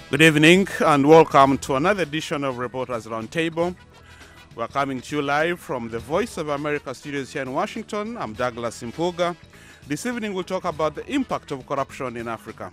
Good evening and welcome to another edition of Reporters Roundtable. We're coming to you live from the Voice of America studios here in Washington. I'm Douglas Impuga. This evening we'll talk about the impact of corruption in Africa.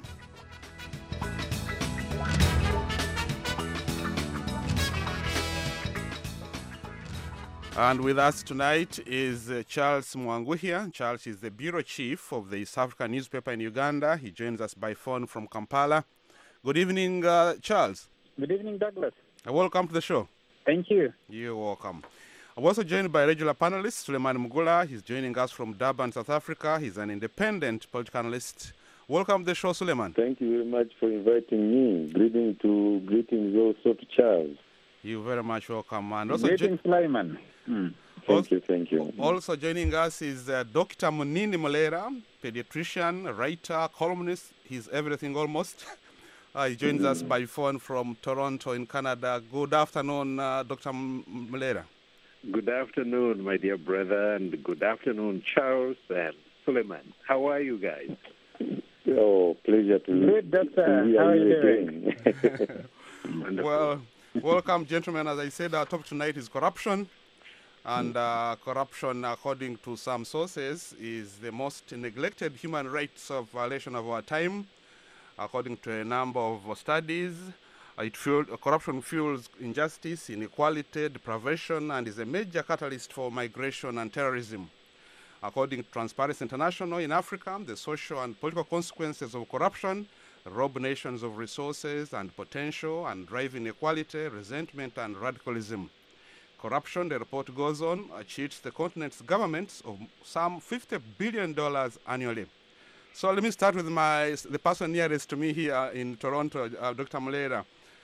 And with us tonight is Charles Mwanguhia. Charles is the bureau chief of the East African newspaper in Uganda. He joins us by phone from Kampala. Good evening, Charles. Good evening, Douglas. Welcome to the show. Thank you. You're welcome. I'm also joined by regular panelist Suleiman Mugula. He's joining us from Durban, South Africa. He's an independent political analyst. Welcome to the show, Suleiman. Thank you very much for inviting me. Greetings also to Charles. You're very much welcome. And also Greetings, Suleiman. Thank you. Also joining us is Dr. Munini Molera, pediatrician, writer, columnist. He's everything almost. He joins us by phone from Toronto in Canada. Good afternoon, Dr. Molera. Good afternoon, my dear brother, and good afternoon, Charles and Suleiman. How are you guys? Oh, pleasure to Good, Doctor. How are you doing? Well, welcome, gentlemen. As I said, our topic tonight is corruption. And corruption, according to some sources, is the most neglected human rights violation of our time. According to a number of studies, corruption fuels injustice, inequality, deprivation, and is a major catalyst for migration and terrorism. According to Transparency International, in Africa, the social and political consequences of corruption rob nations of resources and potential and drive inequality, resentment, and radicalism. Corruption, the report goes on, cheats the continent's governments of some $50 billion annually. So let me start with the person nearest to me here in Toronto, Dr. Molera.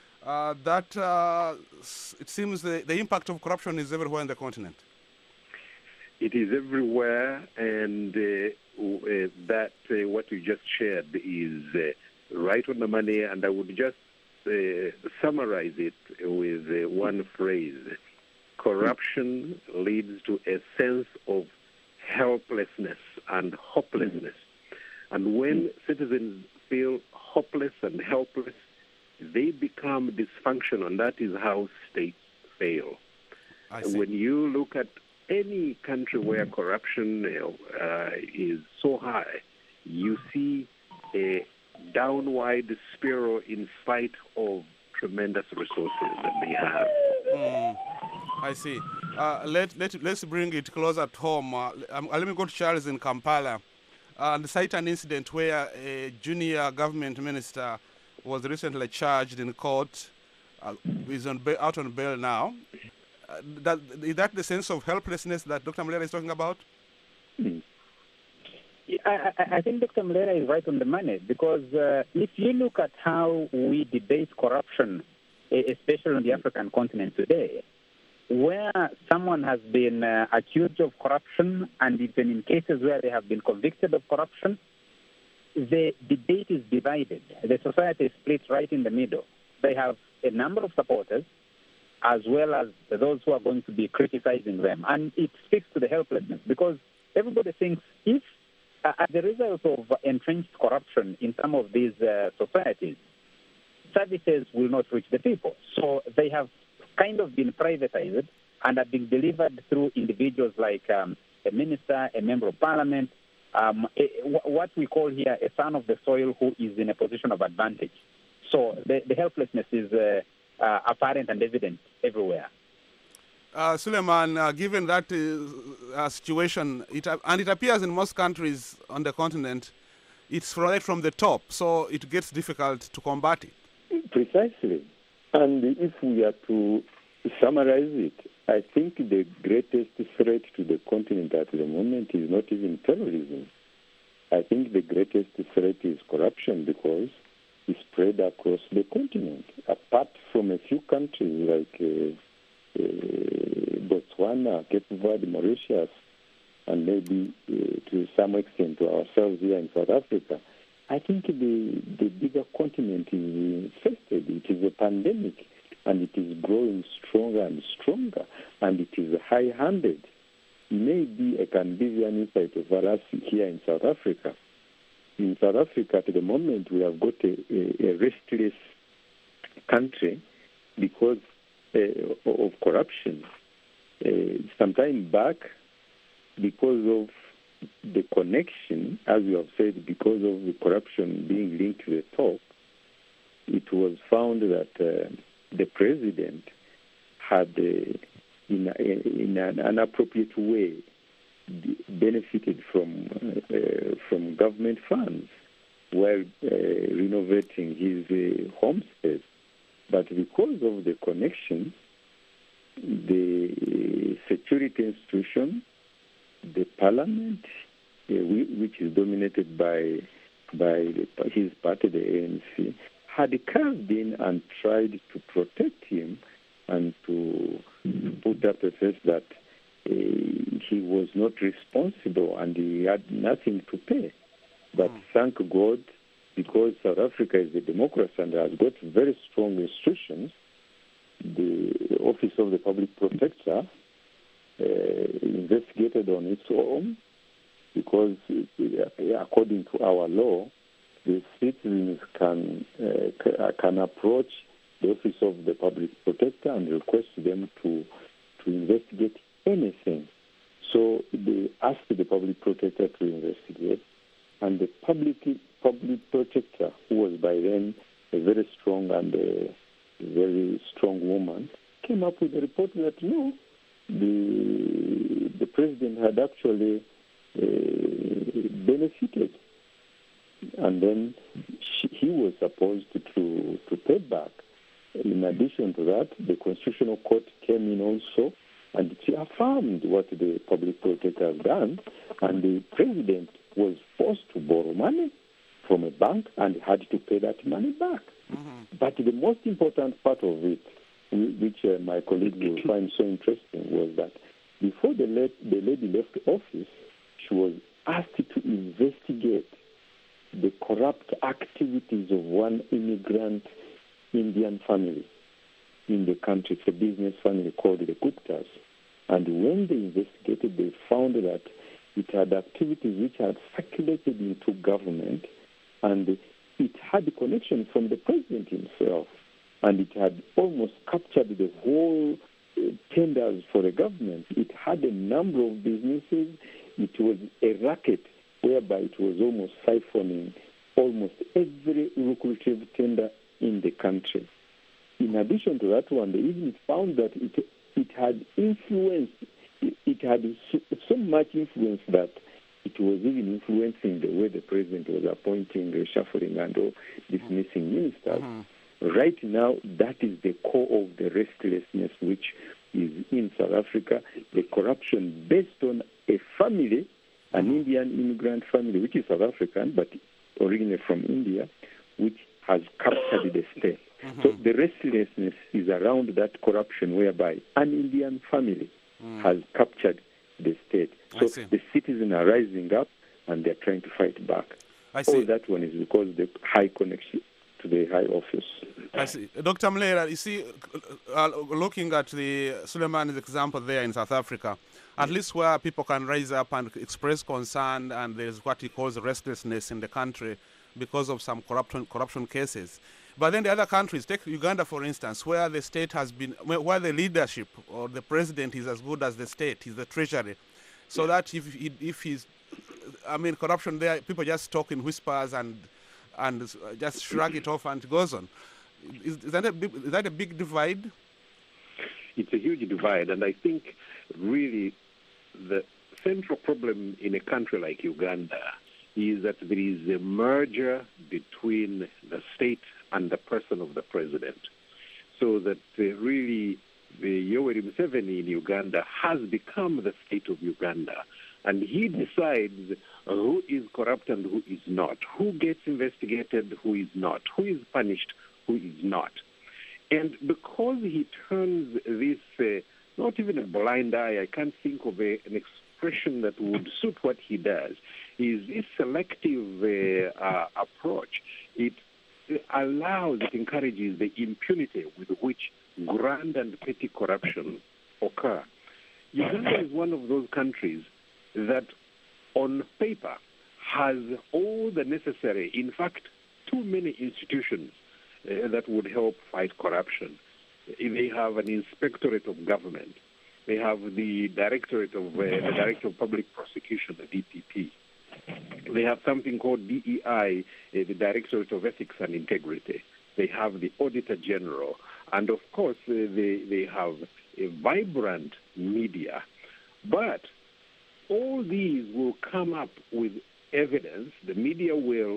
It seems the impact of corruption is everywhere in the continent. It is everywhere, and what you just shared is right on the money, and I would just summarize it with one phrase. Corruption leads to a sense of helplessness and hopelessness. And when citizens feel hopeless and helpless, they become dysfunctional, and that is how states fail. When you look at any country where corruption is so high, you see a downward spiral in spite of tremendous resources that they have. I see. Let's bring it closer at home. Let me go to Charles in Kampala. And cite an incident where a junior government minister was recently charged in court. Is out on bail now. Is that the sense of helplessness that Dr. Molera is talking about? I think Dr. Molera is right on the money, because if you look at how we debate corruption, especially on the African continent today, where someone has been accused of corruption, and even in cases where they have been convicted of corruption, the debate is divided. The society is split right in the middle. They have a number of supporters, as well as those who are going to be criticizing them. And it speaks to the helplessness, because everybody thinks if, as a result of entrenched corruption in some of these societies, services will not reach the people. So they have kind of been privatized and are being delivered through individuals like a minister, a member of parliament, what we call here a son of the soil who is in a position of advantage. So the helplessness is apparent and evident everywhere. Suleiman, given that situation, and it appears in most countries on the continent, it's right from the top, so it gets difficult to combat it. Precisely. And if we are to summarize it, I think the greatest threat to the continent at the moment is not even terrorism. I think the greatest threat is corruption, because it's spread across the continent. Apart from a few countries like Botswana, Cape Verde, Mauritius, and maybe to some extent to ourselves here in South Africa, I think the bigger continent is infested. It is a pandemic, and it is growing stronger and stronger, and it is high-handed. Maybe I can give you an insight of us here in South Africa. In South Africa, at the moment, we have got a restless country because of corruption. Some time back, because of the connection, as you have said, because of the corruption being linked to the top, it was found that the president had, in an inappropriate way, benefited from government funds while renovating his homestead. But because of the connection, the security institution, the parliament, which is dominated by his party, the ANC, had carved in and tried to protect him and to put up a face that he was not responsible and he had nothing to pay. But thank God, because South Africa is a democracy and has got very strong institutions, the Office of the Public Protector investigated on its own, because according to our law, the citizens can approach the Office of the Public Protector and request them to investigate anything. So they asked the Public Protector to investigate, and the Public Protector, who was by then a very strong and a very strong woman, came up with a report that no, the president had actually benefited, and then he was supposed to pay back. In addition to that, the Constitutional Court came in also, and it affirmed what the Public Protector has done, and the president was forced to borrow money from a bank and had to pay that money back. Mm-hmm. But the most important part of it, which my colleague will find so interesting, was that before the lady left office, she was asked to investigate the corrupt activities of one immigrant Indian family in the country. It's a business family called the Guptas. And when they investigated, they found that it had activities which had circulated into government, and it had a connection from the president himself, and it had almost captured the whole tenders for the government. It had a number of businesses. It was a racket whereby it was almost siphoning almost every lucrative tender in the country. In addition to that one, they even found that it had influence. It had so much influence that it was even influencing the way the president was appointing, reshuffling, and dismissing ministers. Mm-hmm. Right now, that is the core of the restlessness which is in South Africa, the corruption based on a family, an Indian immigrant family, which is South African, but originally from India, which has captured the state. Mm-hmm. So the restlessness is around that corruption whereby an Indian family has captured the state. So the citizens are rising up and they're trying to fight back. All that one is because of the high connection to the high office. I see. Dr. Mlera, you see, looking at the Suleiman's example there in South Africa, at least where people can rise up and express concern, and there's what he calls restlessness in the country because of some corruption cases. But then the other countries, take Uganda for instance, where the state has been, where the leadership or the president is as good as the state, is the treasury, so that if he's, I mean, corruption there, people just talk in whispers and just shrug it off and it goes on. Is that a big divide? It's a huge divide, and I think really the central problem in a country like Uganda is that there is a merger between the state and the person of the president. So that really Yoweri Museveni in Uganda has become the state of Uganda. And he decides who is corrupt and who is not, who gets investigated, who is not, who is punished, who is not. And because he turns this, not even a blind eye, I can't think of an expression that would suit what he does, is this selective approach. It allows, it encourages the impunity with which grand and petty corruption occur. Uganda is one of those countries that on paper has all the necessary, in fact, too many institutions that would help fight corruption. They have an inspectorate of government. They have the Director of Public Prosecution, the DPP. They have something called DEI, the Directorate of Ethics and Integrity. They have the Auditor General. And, of course, they have a vibrant media. But all these will come up with evidence. The media will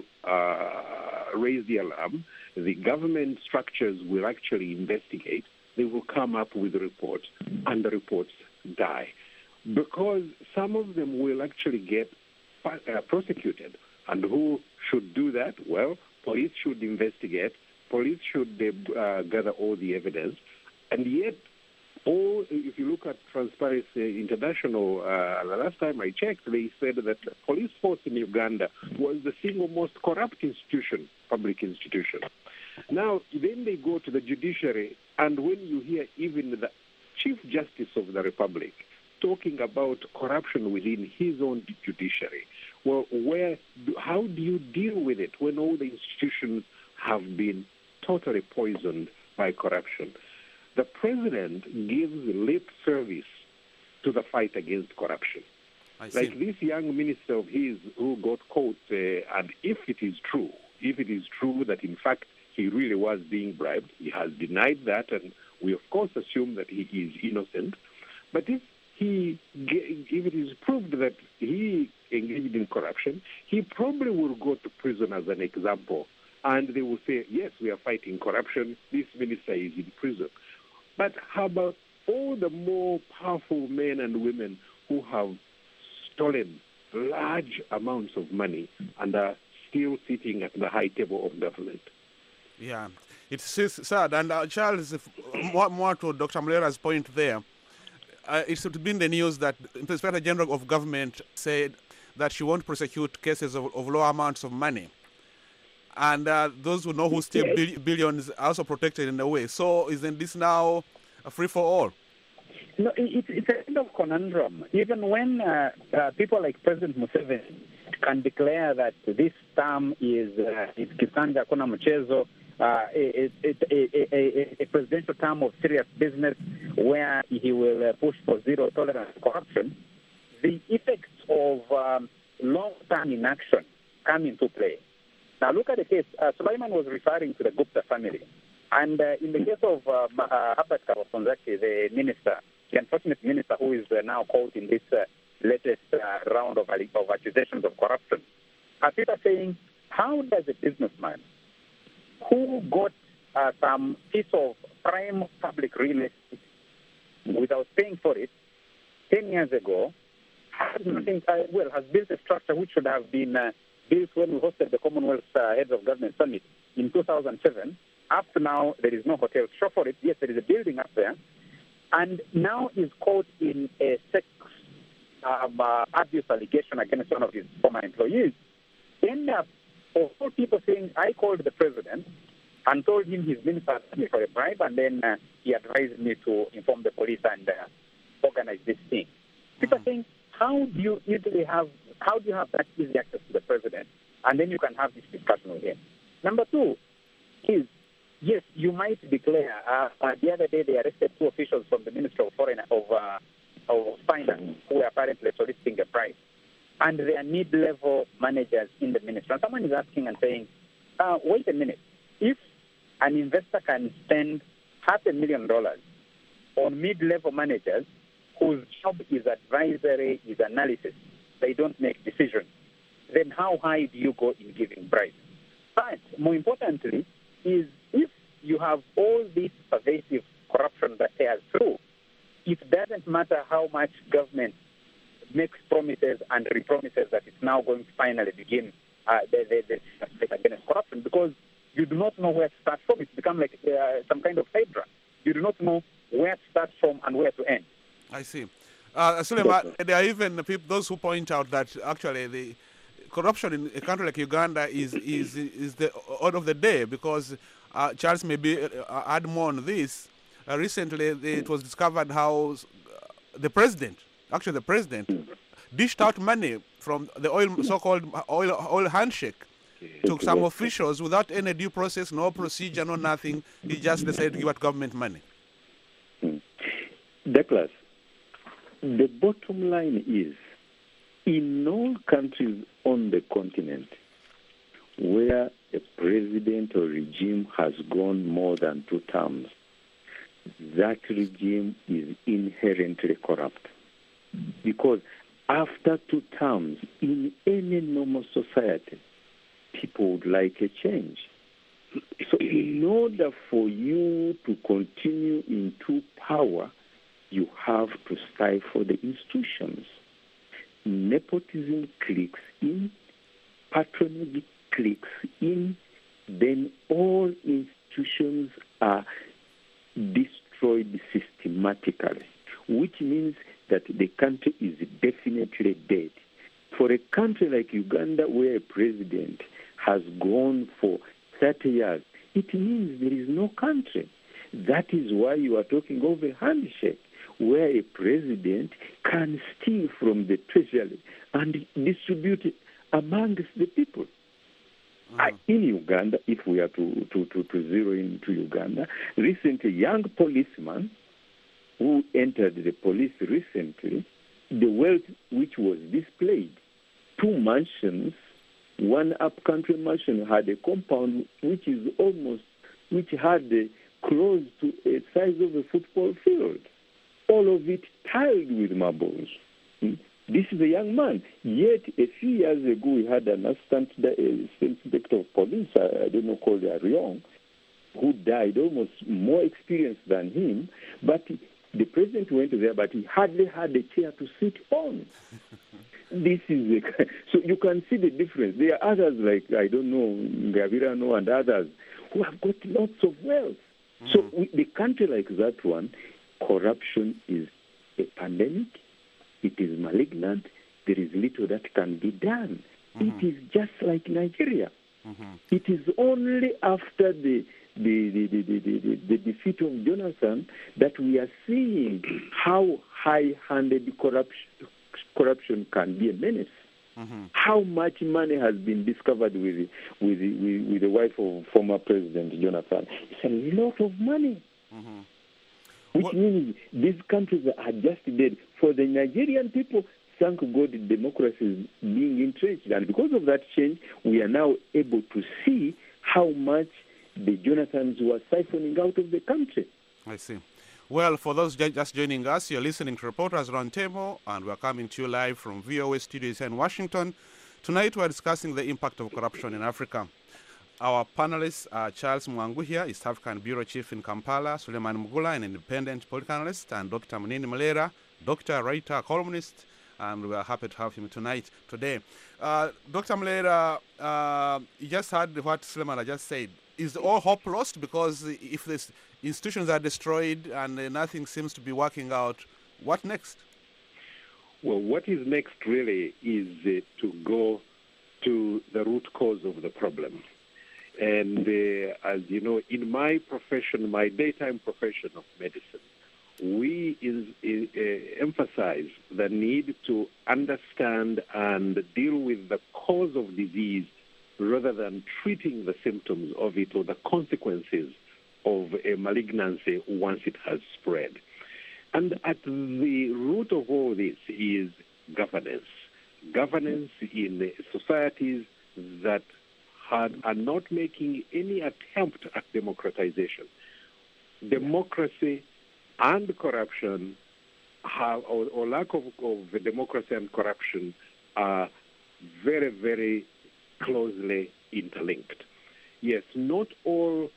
raise the alarm. The government structures will actually investigate. They will come up with reports, and the reports die. Because some of them will actually get prosecuted. And who should do that? Well, police should investigate. Police should gather all the evidence. And yet, if you look at Transparency International, the last time I checked, they said that the police force in Uganda was the single most corrupt public institution. Now, then they go to the judiciary, and when you hear even the Chief Justice of the Republic talking about corruption within his own judiciary, well, how do you deal with it when all the institutions have been totally poisoned by corruption? The president gives lip service to the fight against corruption. Like this young minister of his who got caught, and if it is true that in fact he really was being bribed, he has denied that, and we of course assume that he is innocent. But if it is proved that he engaged in corruption, he probably will go to prison as an example. And they will say, yes, we are fighting corruption. This minister is in prison. But how about all the more powerful men and women who have stolen large amounts of money and are still sitting at the high table of government? Yeah, it's sad. And Charles, more to Dr. Mulera's point there, it's been the news that the Inspector General of Government said that she won't prosecute cases of low amounts of money. And those who know who steal billions are also protected in a way. So isn't this now a free-for-all? No, it's a kind of conundrum. Even when people like President Museveni can declare that this term is Kisanja Kuna Mchezo, a presidential term of serious business where he will push for zero tolerance to corruption, the effects of long-term inaction come into play. Now, look at the case. Sulaiman was referring to the Gupta family. And in the case of Herbert Kabafonzaki, the minister, the unfortunate minister who is now caught in this latest round of accusations of corruption, people are saying, how does a businessman who got some piece of prime public real estate without paying for it 10 years ago, has built a structure which should have been built when we hosted the Commonwealth Heads of Government Summit in 2007. Up to now, there is no hotel show for it. Yes, there is a building up there. And now is caught in a sex abuse allegation against one of his former employees. End up, all people saying, I called the president and told him his minister asked me for a bribe, and then he advised me to inform the police and organize this thing. People are saying, how do you have that easy access to the president? And then you can have this discussion with him. Number two is, yes, you might declare, the other day they arrested two officials from the Ministry of Finance who were apparently soliciting a bribe. And they are mid-level managers in the ministry. And someone is asking and saying, wait a minute, if an investor can spend $500,000 on mid-level managers whose job is advisory, is analysis, they don't make decisions, then how high do you go in giving bribes? But more importantly is if you have all this pervasive corruption that tears through, it doesn't matter how much government makes promises and re-promises that it's now going to finally begin the fight against corruption, because you do not know where to start from. It's become like some kind of hydra. You do not know where to start from and where to end. I see. Suleiman, there are even those who point out that actually the corruption in a country like Uganda is the order of the day, because Charles maybe add more on this. Recently, it was discovered how the president dished out money from the so-called oil handshake to some officials without any due process, no procedure, no nothing. He just decided to give out government money. Douglas, the bottom line is, in all countries on the continent where a president or regime has gone more than 2 terms, that regime is inherently corrupt. Because after 2 terms, in any normal society, people would like a change. So in order for you to continue into power, you have to stifle the institutions. Nepotism clicks in, patronage clicks in, then all institutions are destroyed systematically, which means that the country is definitely dead. For a country like Uganda, where a president has gone for 30 years, it means there is no country. That is why you are talking of a handshake, where a president can steal from the treasury and distribute it amongst the people. In Uganda, if we are to zero into Uganda, recently, a young policeman who entered the police recently, the wealth which was displayed, 2 mansions, one upcountry mansion had a compound which had close to a size of a football field. All of it tiled with marbles. This is a young man. Yet, a few years ago, we had an assistant inspector of police, I don't know, called Ariong, who died, almost more experienced than him. But the president went there, but he hardly had a chair to sit on. This is so you can see the difference. There are others like, I don't know, Gavirano and others who have got lots of wealth. So the country like that one, corruption is a pandemic. It is malignant. There is little that can be done. It is just like Nigeria. It is only after the defeat of Jonathan that we are seeing how high-handed corruption can be a menace. How much money has been discovered with the wife of former President Jonathan? It's a lot of money. Which means these countries are just dead. For the Nigerian people, thank God, democracy is being entrenched. And because of that change, we are now able to see how much the Jonathans were siphoning out of the country. I see. Well, for those just joining us, you're listening to Reporters Roundtable, and we're coming to you live from VOA Studios in Washington. Tonight, we're discussing the impact of corruption in Africa. Our panelists are Charles Mwanguhia, East African Bureau Chief in Kampala, Suleiman Mugula, an independent political analyst, and Dr. Munini Malera, doctor, writer, columnist, and we are happy to have him today. Dr. Malera, you just heard what Suleiman just said. Is all hope lost? Because if these institutions are destroyed and nothing seems to be working out, what next? Well, what is next really is to go to the root cause of the problem. And as you know, in my profession, my daytime profession of medicine, we emphasize the need to understand and deal with the cause of disease rather than treating the symptoms of it or the consequences of a malignancy once it has spread. And at the root of all this is governance. Governance in societies that are not making any attempt at democratization. Democracy and corruption or lack of democracy and corruption are very, very closely interlinked. Yes, not all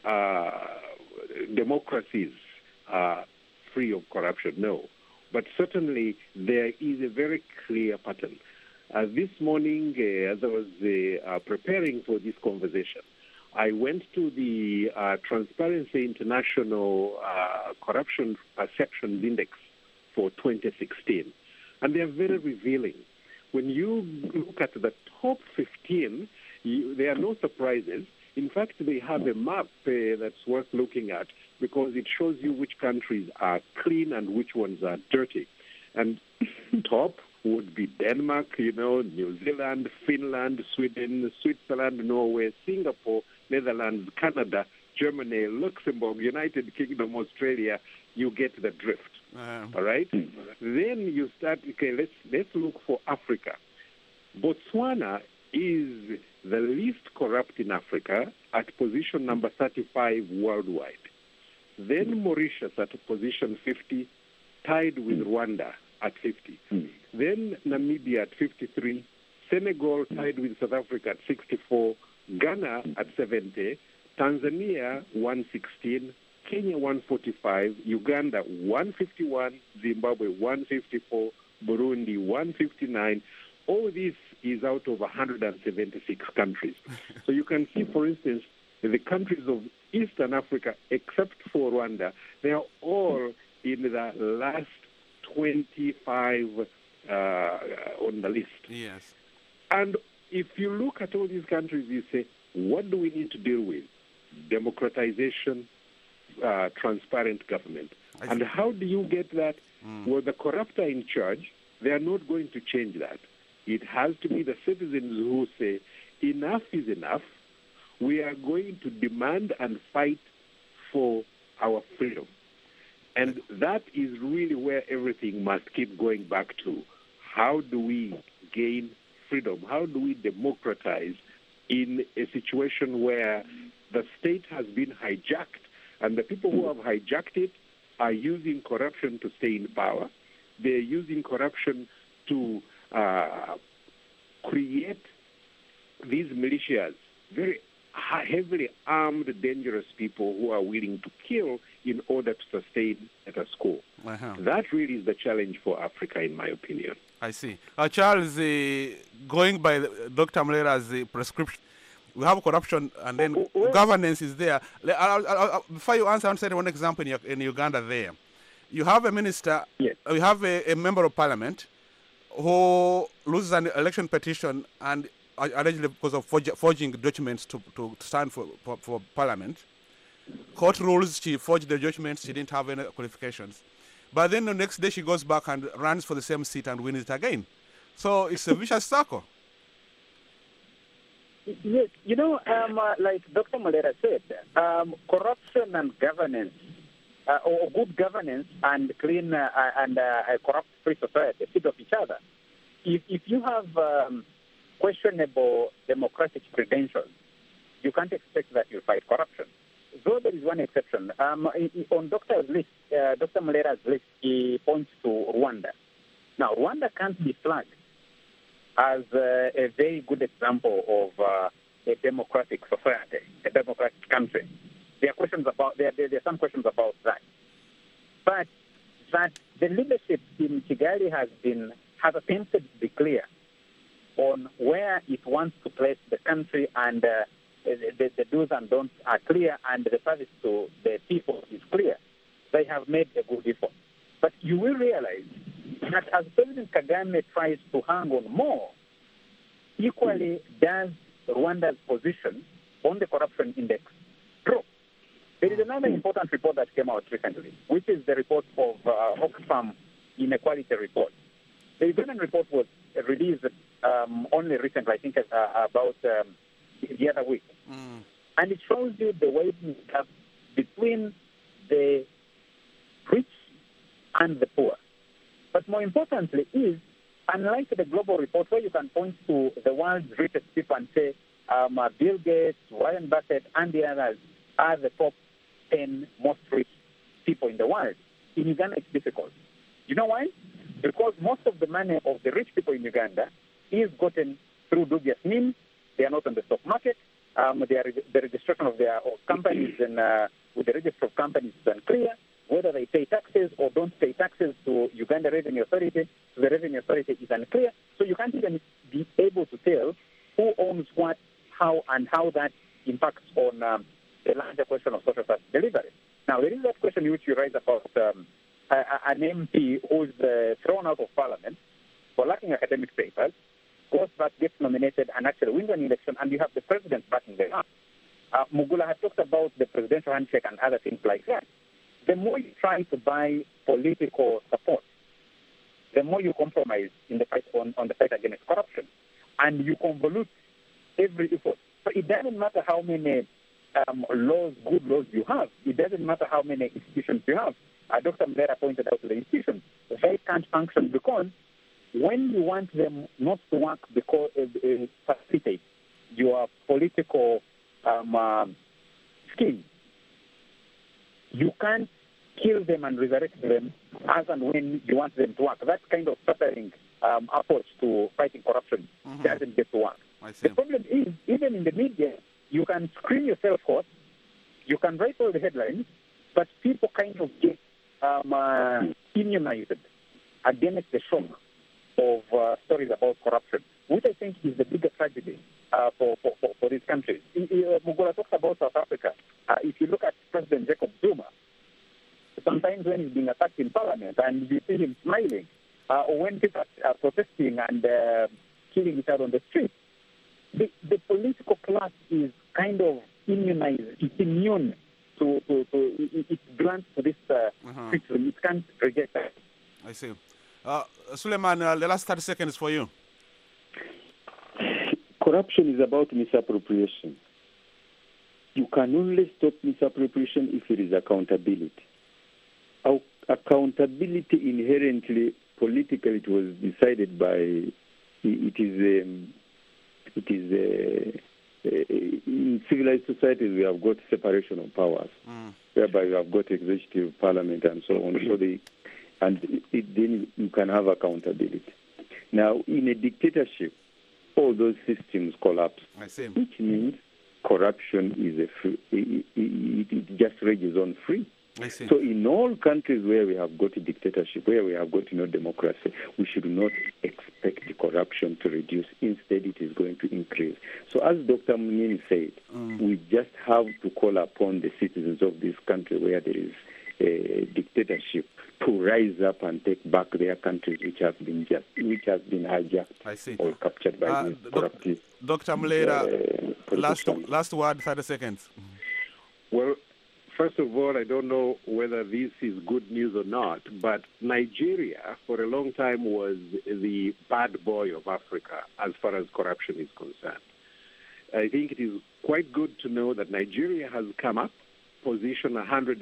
democracies are free of corruption, no. But certainly there is a very clear pattern. This morning, as I was preparing for this conversation, I went to the Transparency International Corruption Perceptions Index for 2016, and they are very revealing. When you look at the top 15, there are no surprises. In fact, they have a map that's worth looking at because it shows you which countries are clean and which ones are dirty. And top would be Denmark, New Zealand, Finland, Sweden, Switzerland, Norway, Singapore, Netherlands, Canada, Germany, Luxembourg, United Kingdom, Australia. You get the drift. All right? Then you start, okay, let's look for Africa. Botswana is the least corrupt in Africa at position number 35 worldwide. Then Mauritius at position 50, tied with Rwanda at 50. Then Namibia at 53, Senegal tied with South Africa at 64, Ghana at 70, Tanzania 116, Kenya 145, Uganda 151, Zimbabwe 154, Burundi 159. All this is out of 176 countries. So you can see, for instance, the countries of Eastern Africa, except for Rwanda, they are all in the last 25 on the list. Yes. And if you look at all these countries, you say, what do we need to deal with? Democratization, transparent government. And how do you get that? Well, the corrupt are in charge. They are not going to change that. It has to be the citizens who say, enough is enough. We are going to demand and fight for our freedom. And that is really where everything must keep going back to. How do we gain freedom? How do we democratize in a situation where the state has been hijacked, and the people who have hijacked it are using corruption to stay in power? They're using corruption to create these militias, very heavily armed, dangerous people who are willing to kill in order to sustain a school. That really is the challenge for Africa, in my opinion. I see. Charles, going by Dr. Mulera's prescription, we have corruption and then governance is there. Before you answer, I'll say one example in Uganda there. You have a minister, you have a member of parliament who loses an election petition and allegedly because of forging documents to stand for parliament. Court rules she forged the documents, she didn't have any qualifications. But then the next day she goes back and runs for the same seat and wins it again. So it's a vicious circle. Yes, like Dr. Mulera said, corruption and governance, or good governance and clean and a corrupt-free society feed off each other. If you have questionable democratic credentials, you can't expect that you'll fight corruption. Though there is one exception. On Dr. Mulera's list, he points to Rwanda. Now, Rwanda can't be flagged as a very good example of a democratic society, a democratic country. There are some questions about that. But that the leadership in Kigali has attempted to be clear on where it wants to place the country, and the do's and don'ts are clear, and the service to the people is clear. They have made a good effort. But you will realize that as President Kagame tries to hang on more, equally does Rwanda's position on the corruption index drop. There is another important report that came out recently, which is the report of Oxfam Inequality Report. The Ugandan report was released only recently, I think about the other week. And it shows you the widening gap between the rich and the poor. But more importantly is, unlike the global report where you can point to the world's richest people and say Bill Gates, Warren Buffett, and the others are the top 10 most rich people in the world, in Uganda it's difficult. You know why? Because most of the money of the rich people in Uganda is gotten through dubious means. They are not on the stock market. The registration of their companies with the register of companies is unclear. Whether they pay taxes or don't pay taxes to Uganda Revenue Authority, to the Revenue Authority is unclear. So you can't even be able to tell who owns what, how that impacts on the larger question of social service delivery. Now, there is that question which you raise about an MP who's thrown out of parliament for lacking academic papers, goes back, gets nominated, and actually wins an election, and you have the president backing them up. Mugula has talked about the presidential handshake and other things like that. The more you try to buy political support the more you compromise in the fight on the fight against corruption, and you convolute every effort. So it doesn't matter how many good laws you have. It doesn't matter how many institutions you have. Dr. Mlera pointed out the institutions. They can't function because when you want them not to work because facilitate your political scheme, you can't kill them and resurrect them as and when you want them to work. That kind of stuttering approach to fighting corruption doesn't get to work. The problem is, even in the media, you can scream yourself hoarse, you can write all the headlines, but people kind of get immunized against the shock of stories about corruption, which I think is the bigger tragedy for these countries. Mugola talks about South Africa. If you look at President Jacob Zuma, sometimes when he's being attacked in Parliament and you see him smiling, or when people are protesting and killing each other on the street, the political class is kind of immunized. It's immune to it grants to this system. It can't reject that. I see. Suleiman, the last 30 seconds for you. Corruption is about misappropriation. You can only stop misappropriation if there is accountability. Accountability inherently, politically, it was decided by, in civilized societies we have got separation of powers, whereby you have got executive, parliament, and so on. So then you can have accountability. Now, in a dictatorship, all those systems collapse, which means corruption is it just rages on free. So in all countries where we have got a dictatorship, where we have got democracy, we should not expect corruption to reduce. Instead, it is going to increase. So as Dr. Munini said, we just have to call upon the citizens of this country where there is a dictatorship to rise up and take back their countries which has been hijacked or captured by these corruptive. Dr. Mlera, last word, 30 seconds. Well, first of all, I don't know whether this is good news or not, but Nigeria for a long time was the bad boy of Africa as far as corruption is concerned. I think it is quite good to know that Nigeria has come up, position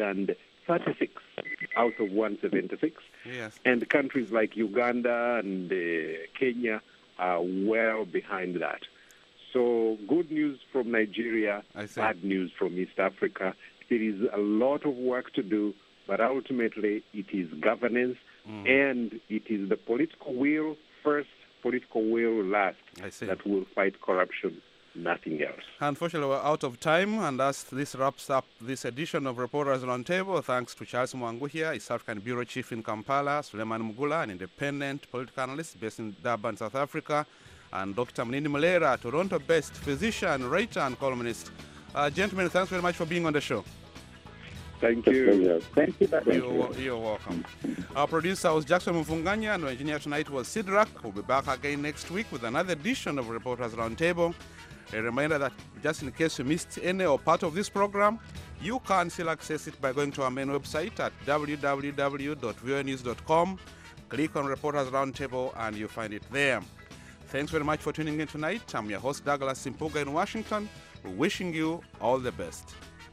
136 out of 176, and countries like Uganda and Kenya are well behind that. So good news from Nigeria, bad news from East Africa. There is a lot of work to do, but ultimately it is governance and it is the political will first, political will last that will fight corruption, nothing else. Unfortunately, we're out of time, and as this wraps up this edition of Reporters Roundtable, thanks to Charles Mwanguhia, East African Bureau Chief in Kampala, Suleiman Mugula, an independent political analyst based in Durban, South Africa, and Dr. Munini Mlera, Toronto-based physician, writer, and columnist. Gentlemen, thanks very much for being on the show. Thank you. Thank you. You're welcome. Our producer was Jackson Mfunganya, and our engineer tonight was Sidrak. We'll be back again next week with another edition of Reporters Roundtable. A reminder that just in case you missed any or part of this program, you can still access it by going to our main website at www.voanews.com. Click on Reporters Roundtable and you'll find it there. Thanks very much for tuning in tonight. I'm your host, Douglas Simpuga in Washington, wishing you all the best.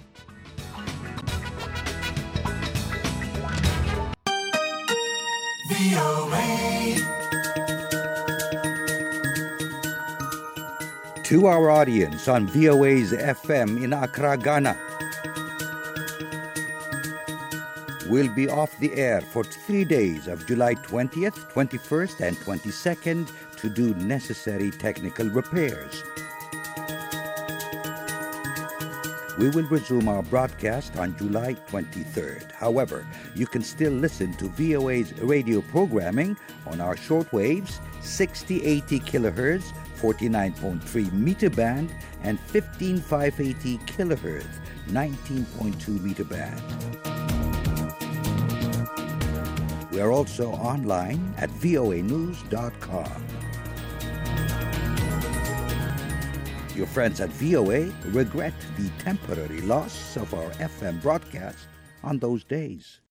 To our audience on VOA's FM in Accra, Ghana, we'll be off the air for 3 days of July 20th, 21st, and 22nd to do necessary technical repairs. We will resume our broadcast on July 23rd. However, you can still listen to VOA's radio programming on our shortwaves, 6080 kilohertz, 49.3 meter band, and 15580 kilohertz, 19.2 meter band. We are also online at voanews.com. Your friends at VOA regret the temporary loss of our FM broadcast on those days.